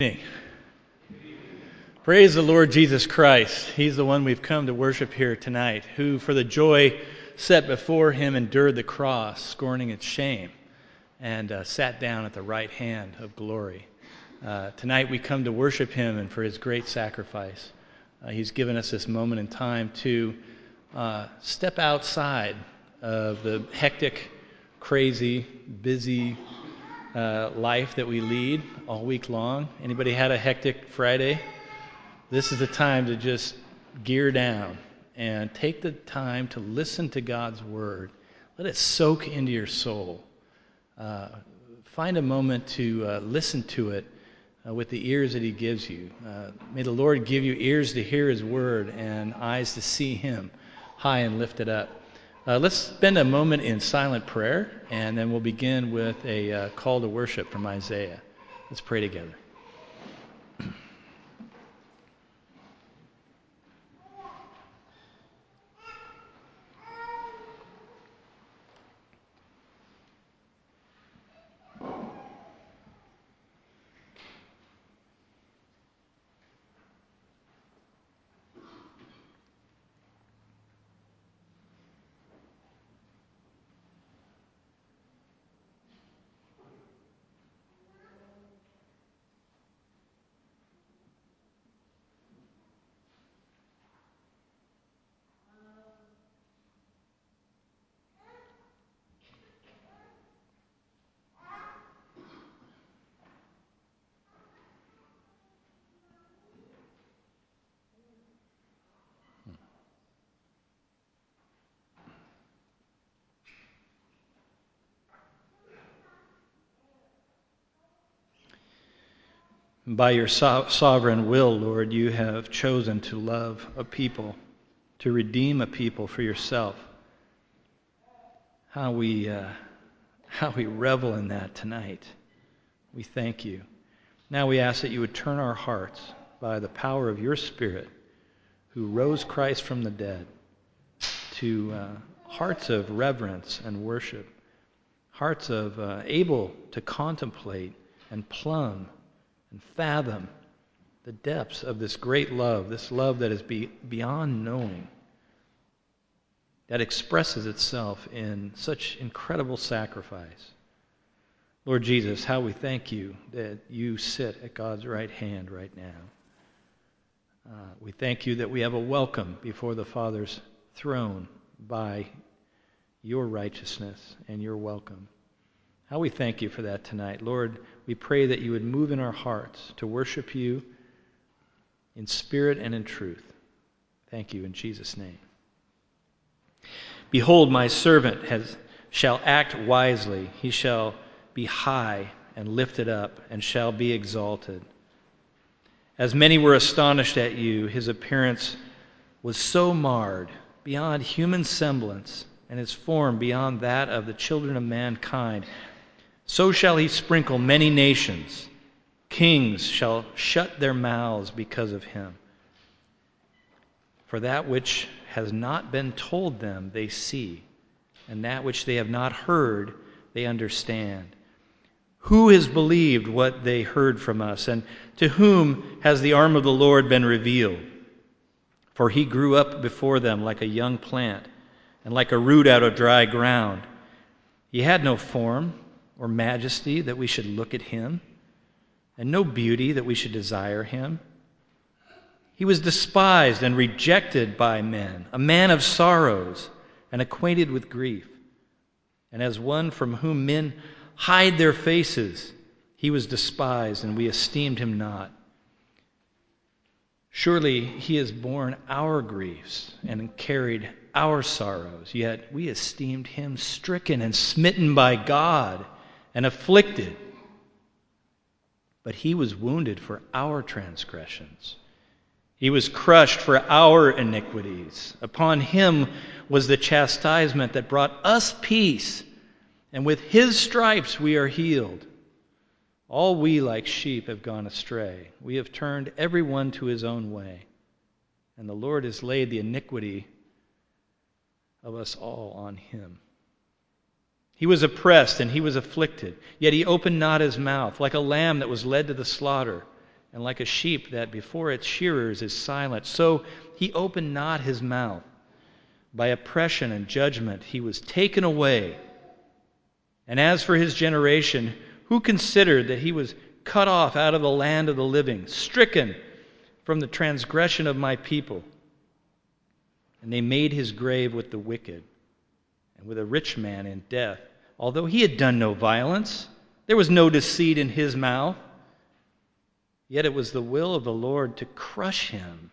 Praise the Lord Jesus Christ. He's the one we've come to worship here tonight, who for the joy set before him endured the cross, scorning its shame, and sat down at the right hand of glory. Tonight we come to worship him and for his great sacrifice. He's given us this moment in time to step outside of the hectic, crazy, busy life that we lead all week long. Anybody had a hectic Friday? This is the time to just gear down and take the time to listen to God's Word. Let it soak into your soul. Find a moment to listen to it with the ears that He gives you. May the Lord give you ears to hear His Word and eyes to see Him high and lifted up. Let's spend a moment in silent prayer, and then we'll begin with a call to worship from Isaiah. Let's pray together. By your sovereign will, Lord, you have chosen to love a people, to redeem a people for yourself. How we revel in that tonight. We thank you. Now we ask that you would turn our hearts by the power of your Spirit, who rose Christ from the dead, to hearts of reverence and worship, hearts of able to contemplate and plumb and fathom the depths of this great love, this love that is beyond knowing, that expresses itself in such incredible sacrifice. Lord Jesus, how we thank you that you sit at God's right hand right now. We thank you that we have a welcome before the Father's throne by your righteousness and your welcome. How we thank you for that tonight. Lord, we pray that you would move in our hearts to worship you in spirit and in truth. Thank you in Jesus' name. Behold, my servant shall act wisely. He shall be high and lifted up and shall be exalted. As many were astonished at you, his appearance was so marred beyond human semblance, and his form beyond that of the children of mankind. So shall he sprinkle many nations. Kings shall shut their mouths because of him. For that which has not been told them they see, and that which they have not heard they understand. Who has believed what they heard from us, and to whom has the arm of the Lord been revealed? For he grew up before them like a young plant, and like a root out of dry ground. He had no form or majesty that we should look at him, and no beauty that we should desire him. He was despised and rejected by men, a man of sorrows and acquainted with grief. And as one from whom men hide their faces, he was despised, and we esteemed him not. Surely he has borne our griefs and carried our sorrows, yet we esteemed him stricken and smitten by God and afflicted. But he was wounded for our transgressions. He was crushed for our iniquities. Upon him was the chastisement that brought us peace, and with his stripes we are healed. All we like sheep have gone astray. We have turned every one to his own way, and the Lord has laid the iniquity of us all on him. He was oppressed and he was afflicted, yet he opened not his mouth. Like a lamb that was led to the slaughter, and like a sheep that before its shearers is silent, so he opened not his mouth. By oppression and judgment he was taken away. And as for his generation, who considered that he was cut off out of the land of the living, stricken from the transgression of my people? And they made his grave with the wicked, and with a rich man in death, although he had done no violence. There was no deceit in his mouth. Yet it was the will of the Lord to crush him.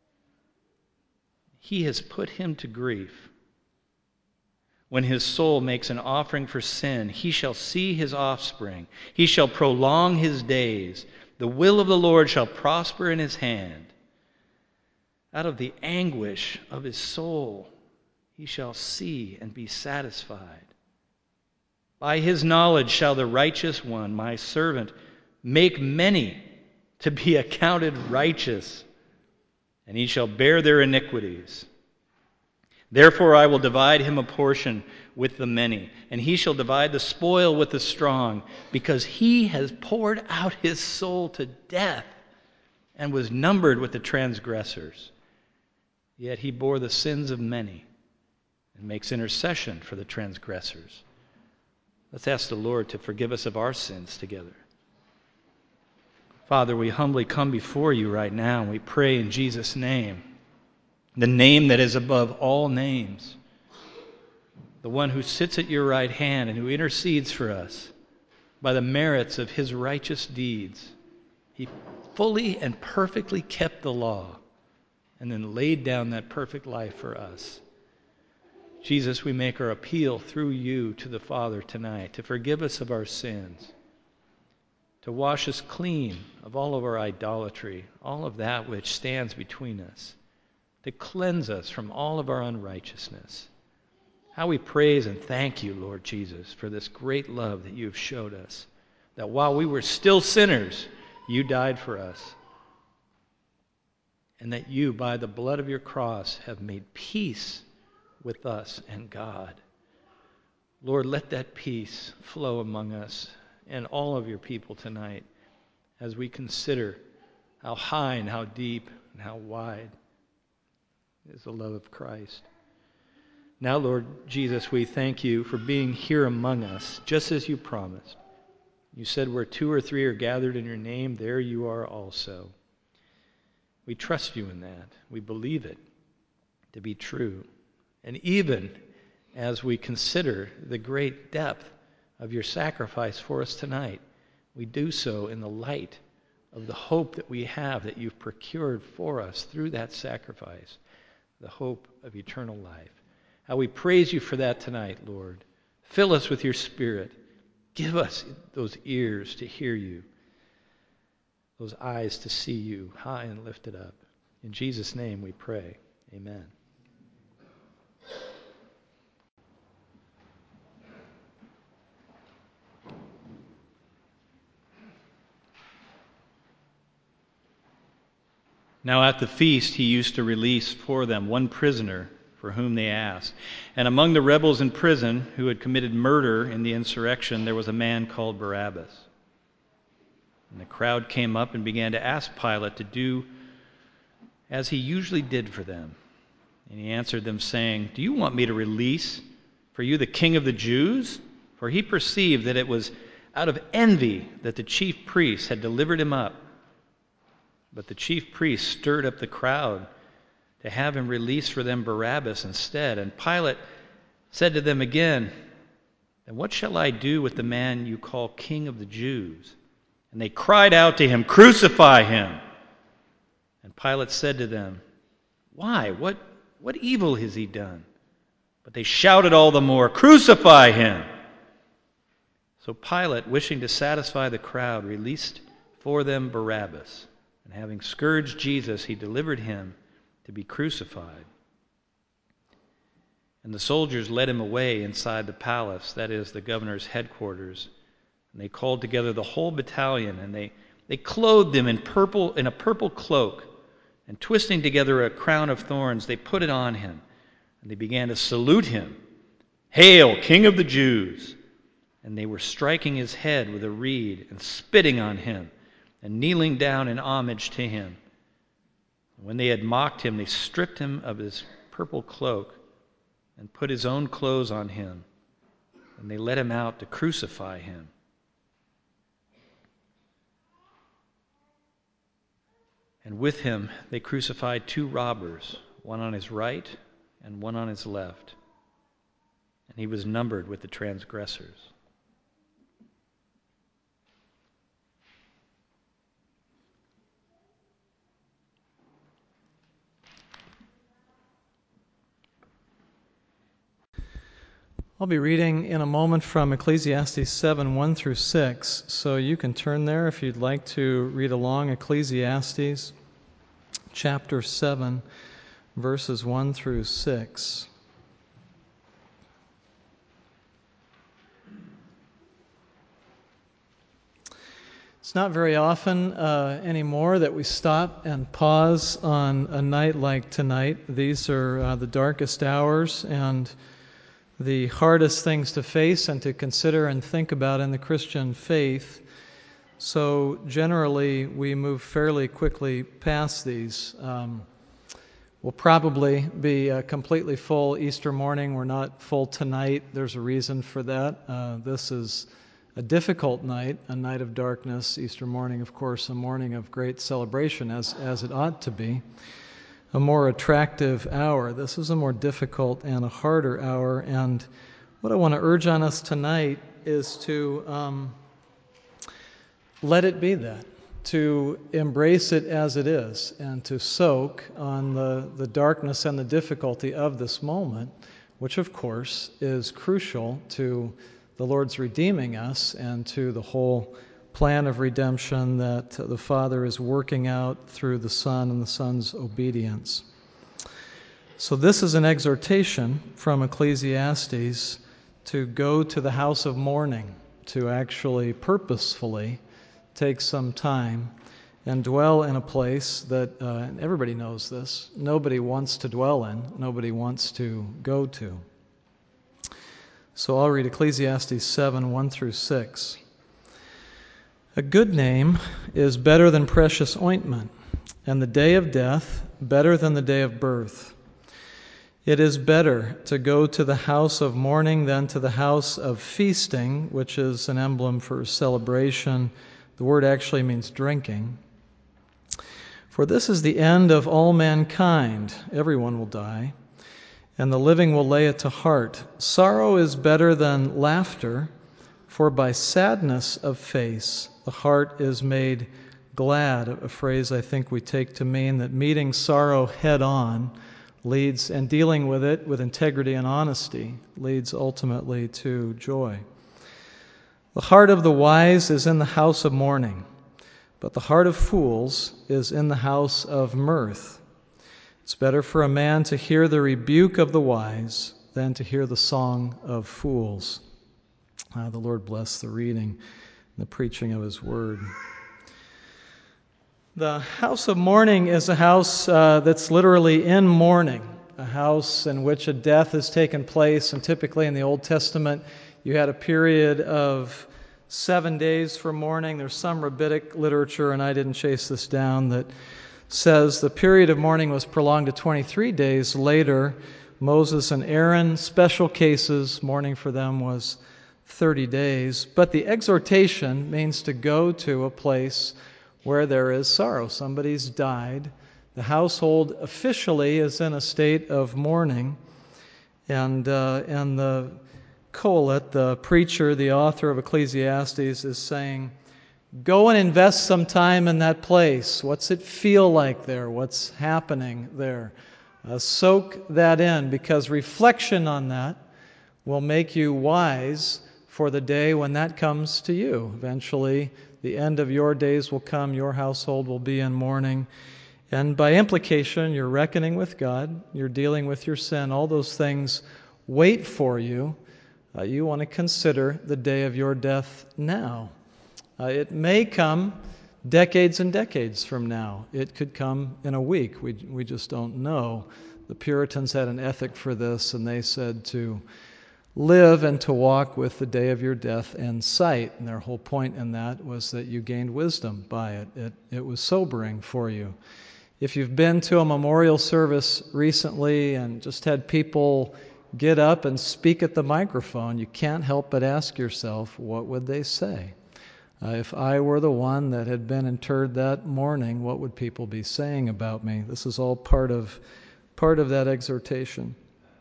He has put him to grief. When his soul makes an offering for sin, he shall see his offspring. He shall prolong his days. The will of the Lord shall prosper in his hand. Out of the anguish of his soul he shall see and be satisfied. By his knowledge shall the righteous one, my servant, make many to be accounted righteous, and he shall bear their iniquities. Therefore I will divide him a portion with the many, and he shall divide the spoil with the strong, because he has poured out his soul to death and was numbered with the transgressors. Yet he bore the sins of many and makes intercession for the transgressors. Let's ask the Lord to forgive us of our sins together. Father, we humbly come before you right now, and we pray in Jesus' name, the name that is above all names, the one who sits at your right hand and who intercedes for us by the merits of his righteous deeds. He fully and perfectly kept the law and then laid down that perfect life for us. Jesus, we make our appeal through you to the Father tonight to forgive us of our sins, to wash us clean of all of our idolatry, all of that which stands between us, to cleanse us from all of our unrighteousness. How we praise and thank you, Lord Jesus, for this great love that you have showed us, that while we were still sinners, you died for us, and that you, by the blood of your cross, have made peace with us and God. Lord, let that peace flow among us and all of your people tonight as we consider how high and how deep and how wide is the love of Christ. Now, Lord Jesus, we thank you for being here among us, just as you promised. You said where 2 or 3 are gathered in your name, there you are also. We trust you in that. We believe it to be true. And even as we consider the great depth of your sacrifice for us tonight, we do so in the light of the hope that we have that you've procured for us through that sacrifice, the hope of eternal life. How we praise you for that tonight, Lord. Fill us with your Spirit. Give us those ears to hear you, those eyes to see you high and lifted up. In Jesus' name we pray. Amen. Now at the feast he used to release for them one prisoner for whom they asked. And among the rebels in prison who had committed murder in the insurrection, there was a man called Barabbas. And the crowd came up and began to ask Pilate to do as he usually did for them. And he answered them, saying, "Do you want me to release for you the king of the Jews?" For he perceived that it was out of envy that the chief priests had delivered him up. But the chief priests stirred up the crowd to have him release for them Barabbas instead. And Pilate said to them again, "And what shall I do with the man you call king of the Jews?" And they cried out to him, "Crucify him!" And Pilate said to them, "Why? What evil has he done?" But they shouted all the more, "Crucify him!" So Pilate, wishing to satisfy the crowd, released for them Barabbas. And having scourged Jesus, he delivered him to be crucified. And the soldiers led him away inside the palace, that is, the governor's headquarters. And they called together the whole battalion, and they clothed him in a purple cloak, and twisting together a crown of thorns, they put it on him. And they began to salute him, "Hail, King of the Jews!" And they were striking his head with a reed and spitting on him. and kneeling down in homage to him. When they had mocked him, they stripped him of his purple cloak and put his own clothes on him, and they led him out to crucify him. And with him they crucified 2 robbers, one on his right and one on his left. And he was numbered with the transgressors. I'll be reading in a moment from Ecclesiastes 7, 1 through 6, so you can turn there if you'd like to read along. Ecclesiastes chapter 7, verses 1 through 6. It's not very often anymore that we stop and pause on a night like tonight. These are the darkest hours and the hardest things to face and to consider and think about in the Christian faith. So generally, we move fairly quickly past these. We'll probably be completely full Easter morning. We're not full tonight. There's a reason for that. This is a difficult night, a night of darkness. Easter morning, of course, a morning of great celebration, as it ought to be. A more attractive hour. This is a more difficult and a harder hour. And what I want to urge on us tonight is to let it be that, to embrace it as it is, and to soak on the darkness and the difficulty of this moment, which of course is crucial to the Lord's redeeming us and to the whole plan of redemption that the Father is working out through the Son and the Son's obedience. So this is an exhortation from Ecclesiastes to go to the house of mourning, to actually purposefully take some time and dwell in a place that, and everybody knows this, nobody wants to dwell in, nobody wants to go to. So I'll read Ecclesiastes 7, 1 through 6. A good name is better than precious ointment, and the day of death better than the day of birth. It is better to go to the house of mourning than to the house of feasting, which is an emblem for celebration. The word actually means drinking. For this is the end of all mankind. Everyone will die, and the living will lay it to heart. Sorrow is better than laughter, for by sadness of face the heart is made glad, a phrase I think we take to mean that meeting sorrow head on leads, and dealing with it with integrity and honesty, leads ultimately to joy. The heart of the wise is in the house of mourning, but the heart of fools is in the house of mirth. It's better for a man to hear the rebuke of the wise than to hear the song of fools. The Lord bless the reading and the preaching of His Word. The house of mourning is a house that's literally in mourning, a house in which a death has taken place, and typically in the Old Testament you had a period of 7 days for mourning. There's some rabbinic literature, and I didn't chase this down, that says the period of mourning was prolonged to 23 days. Later, Moses and Aaron, special cases, mourning for them was 30 days. But the exhortation means to go to a place where there is sorrow. Somebody's died. The household officially is in a state of mourning. And the Kohelet, the preacher, the author of Ecclesiastes, is saying, go and invest some time in that place. What's it feel like there? What's happening there? Soak that in, because reflection on that will make you wise for the day when that comes to you. Eventually, the end of your days will come. Your household will be in mourning. And by implication, you're reckoning with God. You're dealing with your sin. All those things wait for you. You want to consider the day of your death now. It may come decades and decades from now. It could come in a week. We just don't know. The Puritans had an ethic for this, and they said to live and to walk with the day of your death in sight. And their whole point in that was that you gained wisdom by it. It was sobering for you. If you've been to a memorial service recently and just had people get up and speak at the microphone, you can't help but ask yourself, what would they say? If I were the one that had been interred that morning, what would people be saying about me? This is all part of that exhortation.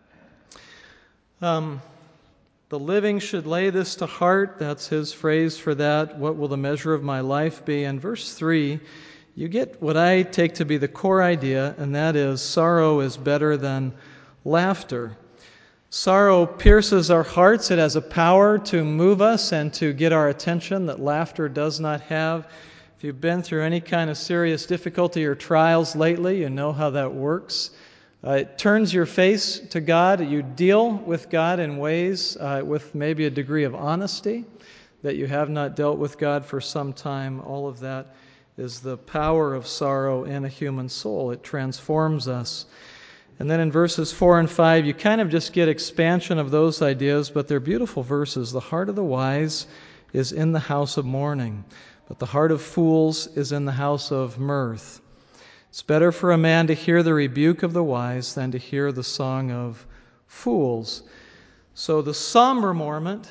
The living should lay this to heart. That's his phrase for that. What will the measure of my life be? In verse 3, you get what I take to be the core idea, and that is sorrow is better than laughter. Sorrow pierces our hearts. It has a power to move us and to get our attention that laughter does not have. If you've been through any kind of serious difficulty or trials lately, you know how that works. It turns your face to God. You deal with God in ways with maybe a degree of honesty that you have not dealt with God for some time. All of that is the power of sorrow in a human soul. It transforms us. And then in verses 4 and 5, you kind of just get expansion of those ideas, but they're beautiful verses. The heart of the wise is in the house of mourning, but the heart of fools is in the house of mirth. It's better for a man to hear the rebuke of the wise than to hear the song of fools. So the somber moment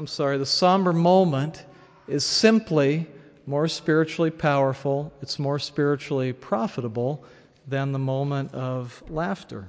is simply more spiritually powerful. It's more spiritually profitable than the moment of laughter.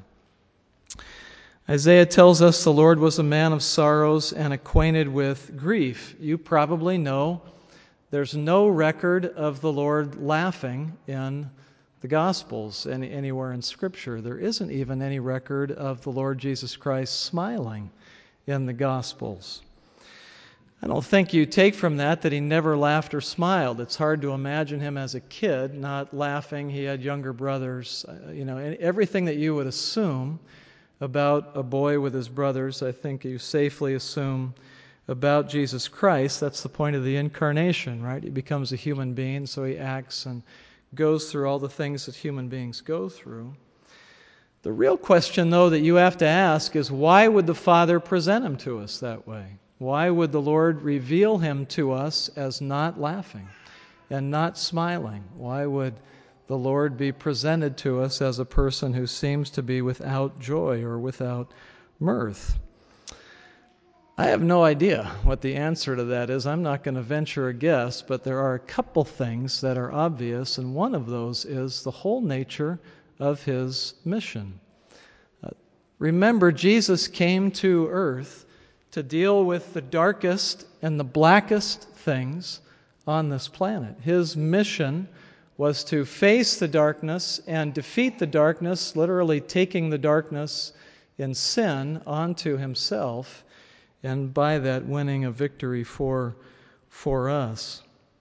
Isaiah tells us the Lord was a man of sorrows and acquainted with grief. You probably know there's no record of the Lord laughing in the Gospels anywhere in Scripture. There isn't even any record of the Lord Jesus Christ smiling in the Gospels. I don't think you take from that he never laughed or smiled. It's hard to imagine him as a kid not laughing. He had younger brothers. Everything that you would assume about a boy with his brothers, I think you safely assume about Jesus Christ. That's the point of the incarnation, right? He becomes a human being, so he acts and goes through all the things that human beings go through. The real question, though, that you have to ask is, why would the Father present him to us that way? Why would the Lord reveal him to us as not laughing and not smiling? Why would the Lord be presented to us as a person who seems to be without joy or without mirth? I have no idea what the answer to that is. I'm not going to venture a guess, but there are a couple things that are obvious, and one of those is the whole nature of his mission. Remember, Jesus came to earth to deal with the darkest and the blackest things on this planet. His mission was to face the darkness and defeat the darkness, literally taking the darkness in sin onto himself, and by that winning a victory for us.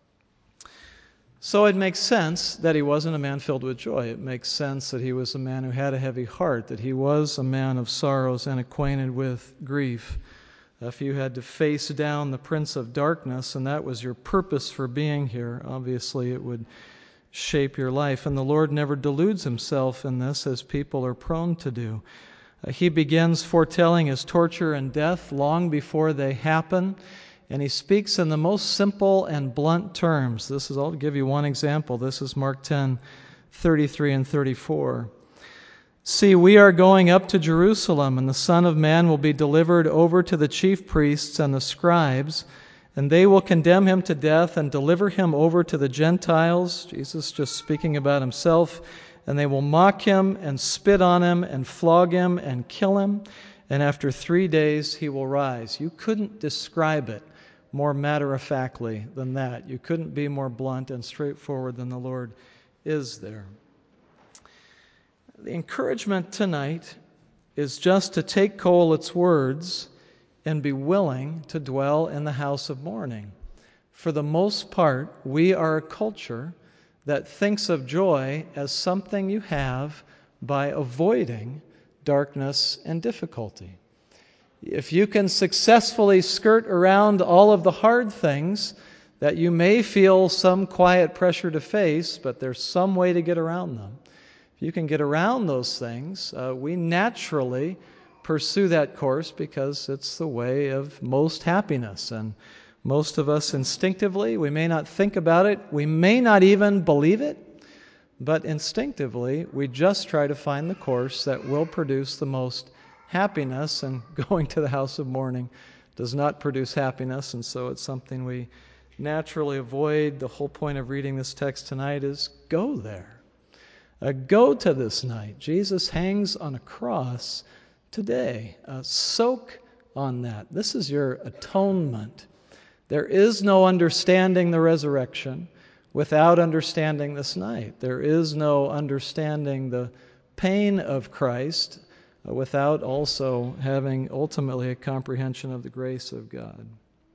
So it makes sense that he wasn't a man filled with joy. It makes sense that he was a man who had a heavy heart, that he was a man of sorrows and acquainted with grief. If you had to face down the prince of darkness, and that was your purpose for being here, obviously it would shape your life. And the Lord never deludes himself in this, as people are prone to do. He begins foretelling his torture and death long before they happen, and he speaks in the most simple and blunt terms. I'll give you one example. This is Mark 10:33 and 34. See, we are going up to Jerusalem, and the Son of Man will be delivered over to the chief priests and the scribes, and they will condemn him to death and deliver him over to the Gentiles. Jesus just speaking about himself. And they will mock him and spit on him and flog him and kill him, and after 3 days he will rise. You couldn't describe it more matter-of-factly than that. You couldn't be more blunt and straightforward than the Lord is there. The encouragement tonight is just to take Colett's words and be willing to dwell in the house of mourning. For the most part, we are a culture that thinks of joy as something you have by avoiding darkness and difficulty. If you can successfully skirt around all of the hard things that you may feel some quiet pressure to face, but there's some way to get around them. If you can get around those things, we naturally pursue that course because it's the way of most happiness. And most of us instinctively, we may not think about it, we may not even believe it, but instinctively we just try to find the course that will produce the most happiness, and going to the house of mourning does not produce happiness, and so it's something we naturally avoid. The whole point of reading this text tonight is go there. Go to this night. Jesus hangs on a cross today. Soak on that. This is your atonement. There is no understanding the resurrection without understanding this night. There is no understanding the pain of Christ without also having ultimately a comprehension of the grace of God.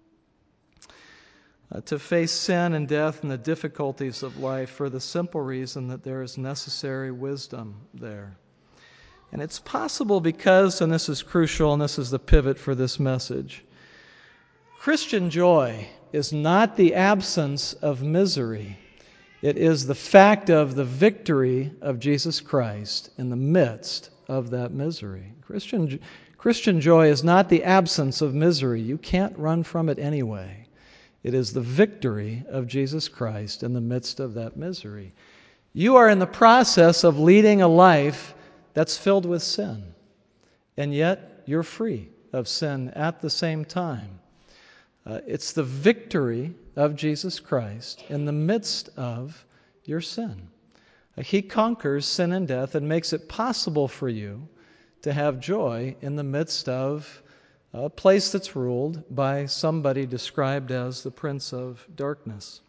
To face sin and death and the difficulties of life for the simple reason that there is necessary wisdom there. And it's possible because, and this is crucial, and this is the pivot for this message, Christian joy is not the absence of misery. It is the fact of the victory of Jesus Christ in the midst of that misery. Christian joy is not the absence of misery. You can't run from it anyway. It is the victory of Jesus Christ in the midst of that misery. You are in the process of leading a life that's filled with sin, and yet you're free of sin at the same time. It's the victory of Jesus Christ in the midst of your sin. He conquers sin and death and makes it possible for you to have joy in the midst of a place that's ruled by somebody described as the Prince of Darkness.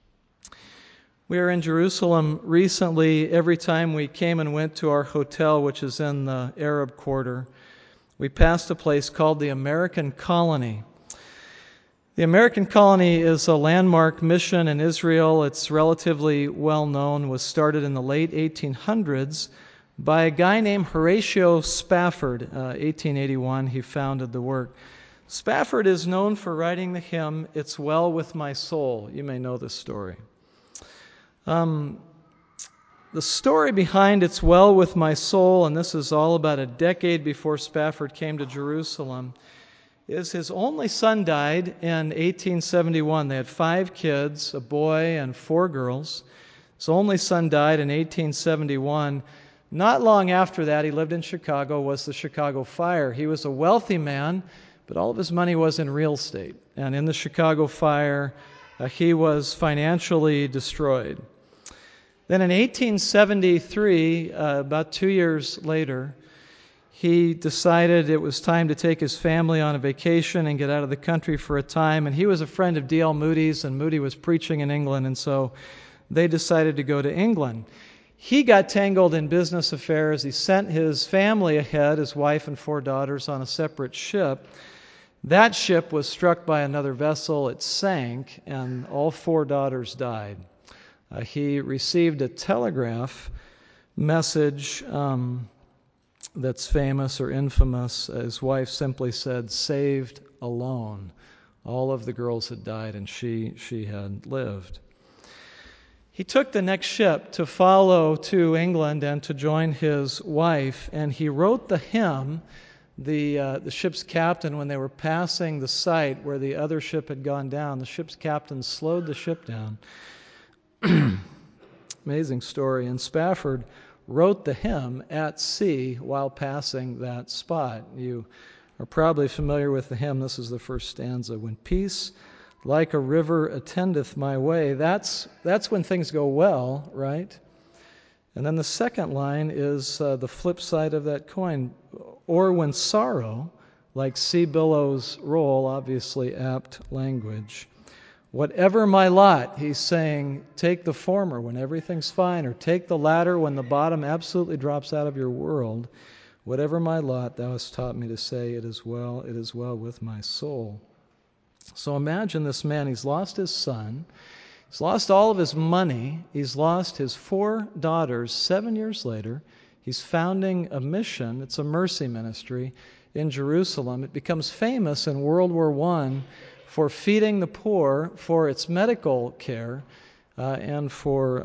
We were in Jerusalem recently. Every time we came and went to our hotel, which is in the Arab Quarter, we passed a place called the American Colony. The American Colony is a landmark mission in Israel. It's relatively well known, was started in the late 1800s by a guy named Horatio Spafford. 1881, he founded the work. Spafford is known for writing the hymn, "It's Well With My Soul." You may know this story. The story behind "It's Well With My Soul," and this is all about a decade before Spafford came to Jerusalem, is his only son died in 1871. They had 5 kids, a boy and 4 girls. His only son died in 1871. Not long after that, he lived in Chicago, was the Chicago Fire. He was a wealthy man, but all of his money was in real estate. And in the Chicago Fire, he was financially destroyed. Then in 1873, about 2 years later, he decided it was time to take his family on a vacation and get out of the country for a time. And he was a friend of D.L. Moody's, and Moody was preaching in England, and so they decided to go to England. He got tangled in business affairs. He sent his family ahead, his wife and 4 daughters, on a separate ship. That ship was struck by another vessel. It sank, and all 4 daughters died. He received a telegraph message that's famous or infamous. His wife simply said, "Saved alone." All of the girls had died, and she had lived. He took the next ship to follow to England and to join his wife, and he wrote the hymn. The ship's captain, when they were passing the site where the other ship had gone down, the ship's captain slowed the ship down. Amazing story. And Spafford wrote the hymn at sea while passing that spot. You are probably familiar with the hymn. This is the first stanza. "When peace like a river attendeth my way." That's when things go well, right? And then the second line is the flip side of that coin. "Or when sorrow like sea billows roll," obviously apt language. "Whatever my lot," he's saying, take the former when everything's fine, or take the latter when the bottom absolutely drops out of your world. "Whatever my lot, thou hast taught me to say, it is well with my soul." So imagine this man. He's lost his son. He's lost all of his money. He's lost his 4 daughters. 7 years later, he's founding a mission. It's a mercy ministry in Jerusalem. It becomes famous in World War I for feeding the poor, for its medical care, and for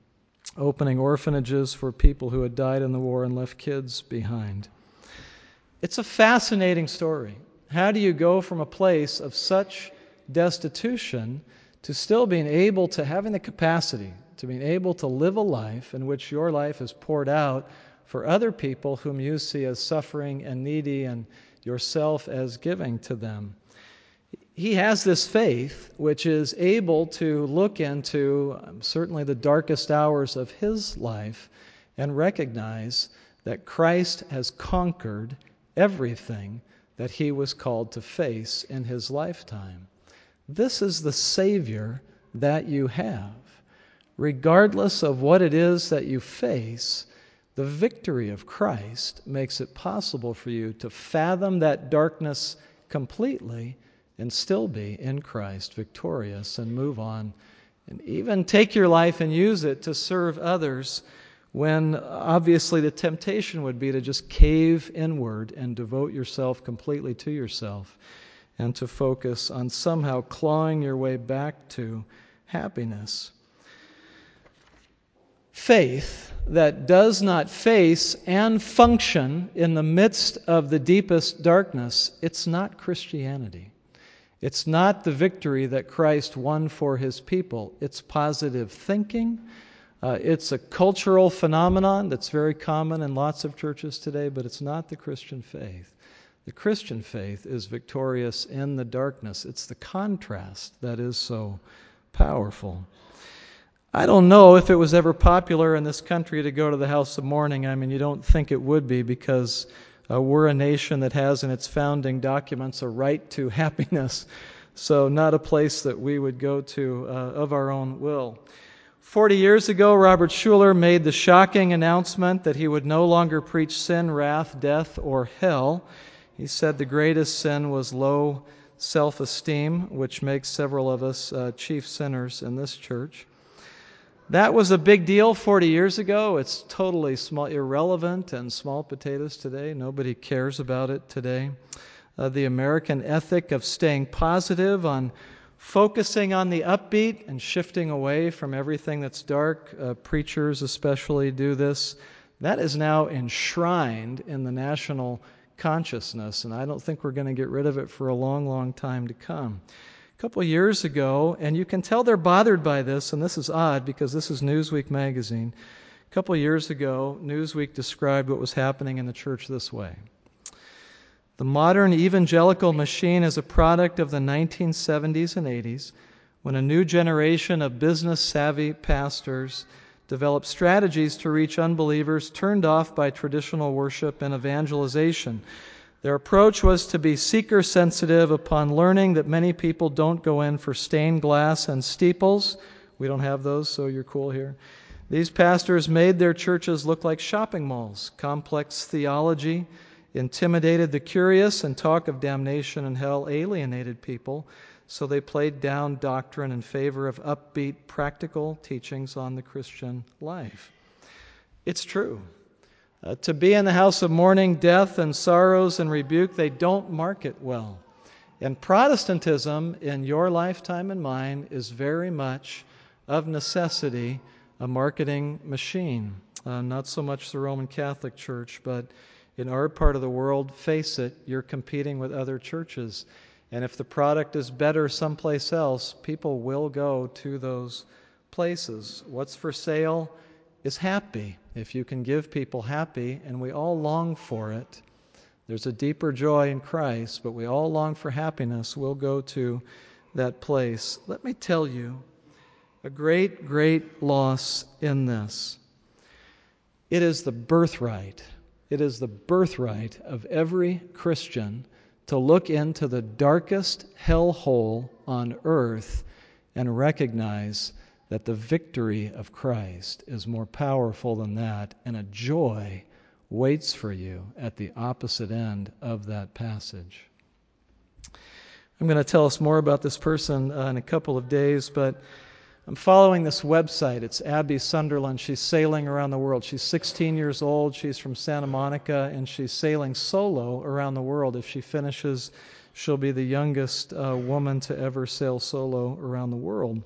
opening orphanages for people who had died in the war and left kids behind. It's a fascinating story. How do you go from a place of such destitution to still being able to having the capacity to being able to live a life in which your life is poured out for other people whom you see as suffering and needy and yourself as giving to them? He has this faith which is able to look into certainly the darkest hours of his life and recognize that Christ has conquered everything that he was called to face in his lifetime. This is the Savior that you have. Regardless of what it is that you face, the victory of Christ makes it possible for you to fathom that darkness completely and still be in Christ victorious and move on and even take your life and use it to serve others when obviously the temptation would be to just cave inward and devote yourself completely to yourself and to focus on somehow clawing your way back to happiness. Faith that does not face and function in the midst of the deepest darkness, it's not Christianity. It's not the victory that Christ won for his people. It's positive thinking. It's a cultural phenomenon that's very common in lots of churches today, but it's not the Christian faith. The Christian faith is victorious in the darkness. It's the contrast that is so powerful. I don't know if it was ever popular in this country to go to the house of mourning. I mean, you don't think it would be because we're a nation that has in its founding documents a right to happiness, so not a place that we would go to of our own will. 40 years ago, Robert Schuller made the shocking announcement that he would no longer preach sin, wrath, death, or hell. He said the greatest sin was low self-esteem, which makes several of us chief sinners in this church. That was a big deal 40 years ago. It's totally irrelevant and small potatoes today. Nobody cares about it today. The American ethic of staying positive, on focusing on the upbeat and shifting away from everything that's dark, preachers especially do this, that is now enshrined in the national consciousness, and I don't think we're going to get rid of it for a long, long time to come. A couple of years ago, and you can tell they're bothered by this, and this is odd because this is Newsweek magazine. A couple of years ago, Newsweek described what was happening in the church this way. The modern evangelical machine is a product of the 1970s and 80s, when a new generation of business-savvy pastors developed strategies to reach unbelievers turned off by traditional worship and evangelization. Their approach was to be seeker-sensitive upon learning that many people don't go in for stained glass and steeples. We don't have those, so you're cool here. These pastors made their churches look like shopping malls. Complex theology intimidated the curious, and talk of damnation and hell alienated people, so they played down doctrine in favor of upbeat, practical teachings on the Christian life. It's true. To be in the house of mourning, death, and sorrows and rebuke, they don't market well. And Protestantism, in your lifetime and mine, is very much, of necessity, a marketing machine. Not so much the Roman Catholic Church, but in our part of the world, face it, you're competing with other churches. And if the product is better someplace else, people will go to those places. What's for sale is happy. If you can give people happy, and we all long for it, there's a deeper joy in Christ, but we all long for happiness, we'll go to that place. Let me tell you a great, great loss in this. It is the birthright. It is the birthright of every Christian to look into the darkest hellhole on earth and recognize that the victory of Christ is more powerful than that, and a joy waits for you at the opposite end of that passage. I'm going to tell us more about this person in a couple of days, but I'm following this website. It's Abby Sunderland. She's sailing around the world. She's 16 years old. She's from Santa Monica, and she's sailing solo around the world. If she finishes, she'll be the youngest woman to ever sail solo around the world.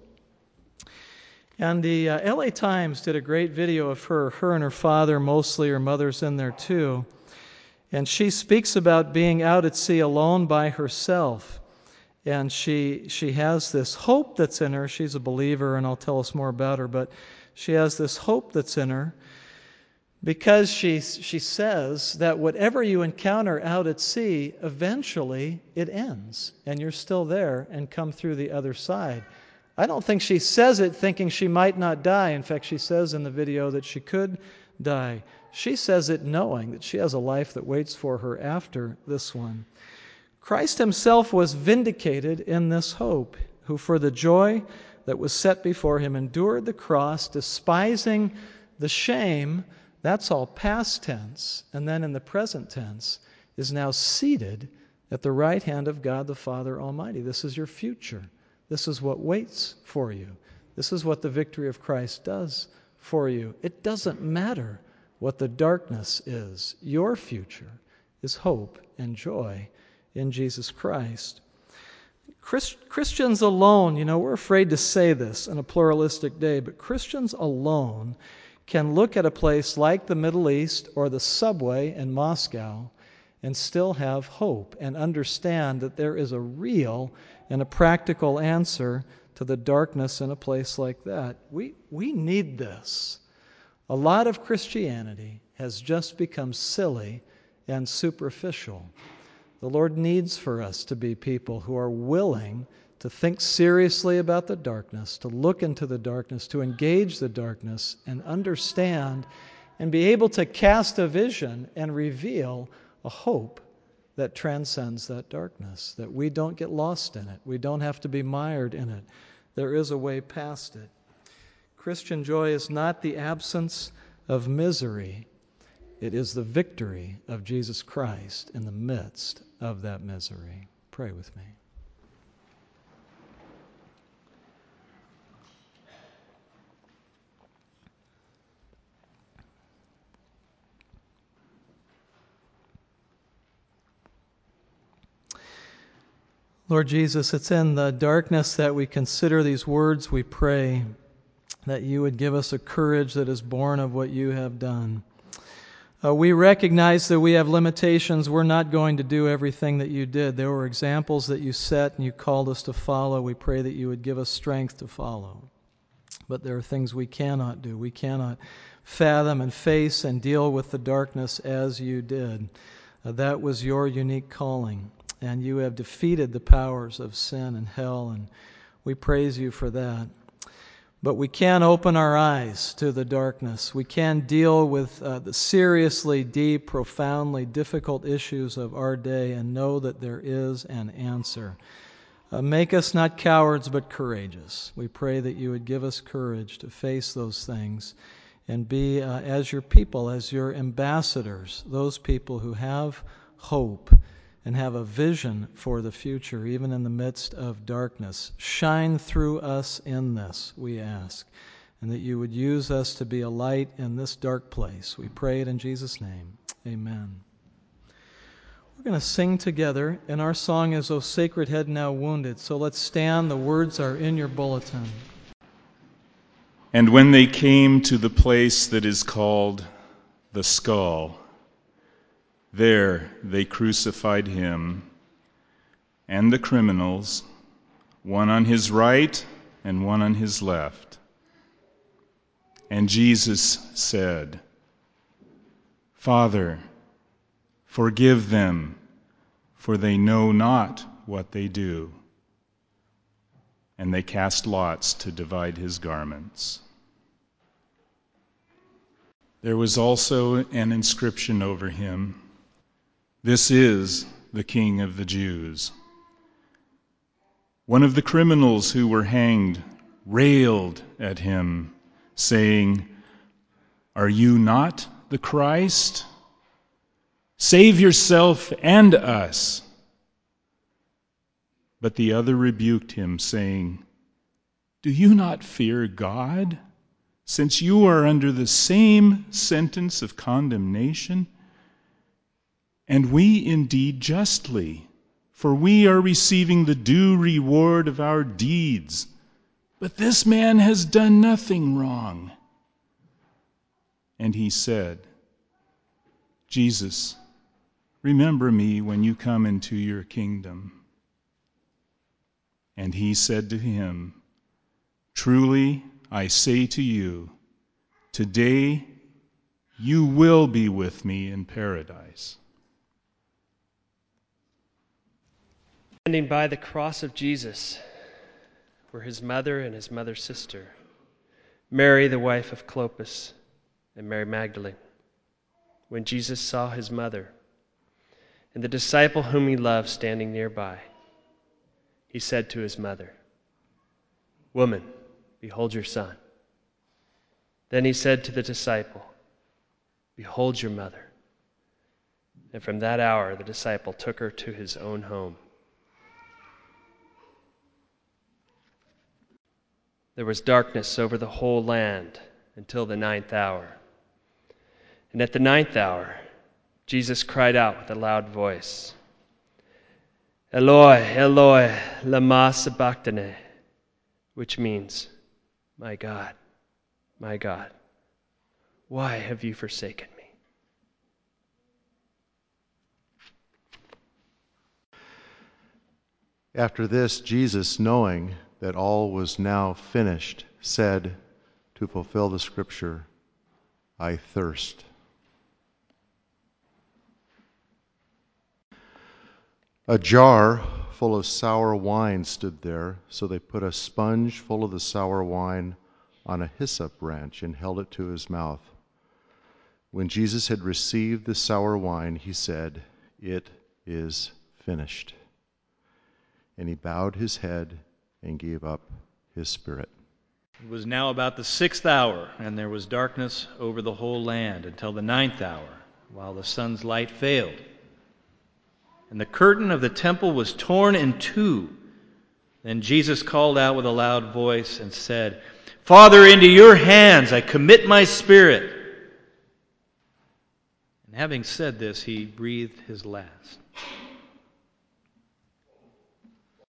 And the LA Times did a great video of her and her father, mostly her mother's in there too. And she speaks about being out at sea alone by herself. And she has this hope that's in her. She's a believer, and I'll tell us more about her. But she has this hope that's in her because she says that whatever you encounter out at sea, eventually it ends, and you're still there and come through the other side. I don't think she says it thinking she might not die. In fact, she says in the video that she could die. She says it knowing that she has a life that waits for her after this one. Christ himself was vindicated in this hope, who for the joy that was set before him endured the cross, despising the shame. That's all past tense. And then in the present tense is now seated at the right hand of God the Father Almighty. This is your future. This is what waits for you. This is what the victory of Christ does for you. It doesn't matter what the darkness is. Your future is hope and joy in Jesus Christ. Christians alone, we're afraid to say this in a pluralistic day, but Christians alone can look at a place like the Middle East or the subway in Moscow and still have hope and understand that there is a real and a practical answer to the darkness in a place like that. We need this. A lot of Christianity has just become silly and superficial. The Lord needs for us to be people who are willing to think seriously about the darkness, to look into the darkness, to engage the darkness, and understand and be able to cast a vision and reveal a hope that transcends that darkness, that we don't get lost in it. We don't have to be mired in it. There is a way past it. Christian joy is not the absence of misery. It is the victory of Jesus Christ in the midst of that misery. Pray with me. Lord Jesus, it's in the darkness that we consider these words. We pray that you would give us a courage that is born of what you have done. We recognize that we have limitations. We're not going to do everything that you did. There were examples that you set and you called us to follow. We pray that you would give us strength to follow. But there are things we cannot do. We cannot fathom and face and deal with the darkness as you did. That was your unique calling. And you have defeated the powers of sin and hell, and we praise you for that. But we can open our eyes to the darkness. We can deal with the seriously deep, profoundly difficult issues of our day and know that there is an answer. Make us not cowards, but courageous. We pray that you would give us courage to face those things and be, as your people, as your ambassadors, those people who have hope and have a vision for the future, even in the midst of darkness. Shine through us in this, we ask, and that you would use us to be a light in this dark place. We pray it in Jesus' name. Amen. We're going to sing together, and our song is, O Sacred Head Now Wounded. So let's stand. The words are in your bulletin. And when they came to the place that is called the Skull, there they crucified him and the criminals, one on his right and one on his left. And Jesus said, Father, forgive them, for they know not what they do. And they cast lots to divide his garments. There was also an inscription over him, This is the King of the Jews. One of the criminals who were hanged railed at him, saying, Are you not the Christ? Save yourself and us. But the other rebuked him, saying, Do you not fear God, since you are under the same sentence of condemnation? And we indeed justly, for we are receiving the due reward of our deeds. But this man has done nothing wrong. And he said, Jesus, remember me when you come into your kingdom." And he said to him, "Truly I say to you, today you will be with me in paradise." Standing by the cross of Jesus were his mother and his mother's sister, Mary, the wife of Clopas, and Mary Magdalene. When Jesus saw his mother and the disciple whom he loved standing nearby, he said to his mother, "Woman, behold your son." Then he said to the disciple, "Behold your mother." And from that hour the disciple took her to his own home. There was darkness over the whole land until the 9th hour. And at the 9th hour, Jesus cried out with a loud voice, "Eloi, Eloi, lama sabachthani," which means, my God, why have you forsaken me?" After this, Jesus, knowing that all was now finished, said, to fulfill the scripture, "I thirst." A jar full of sour wine stood there, so they put a sponge full of the sour wine on a hyssop branch and held it to his mouth. When Jesus had received the sour wine, he said, "It is finished." And he bowed his head and gave up his spirit. It was now about the 6th hour, and there was darkness over the whole land until the 9th hour, while the sun's light failed. And the curtain of the temple was torn in two. Then Jesus called out with a loud voice and said, "Father, into your hands I commit my spirit." And having said this, he breathed his last.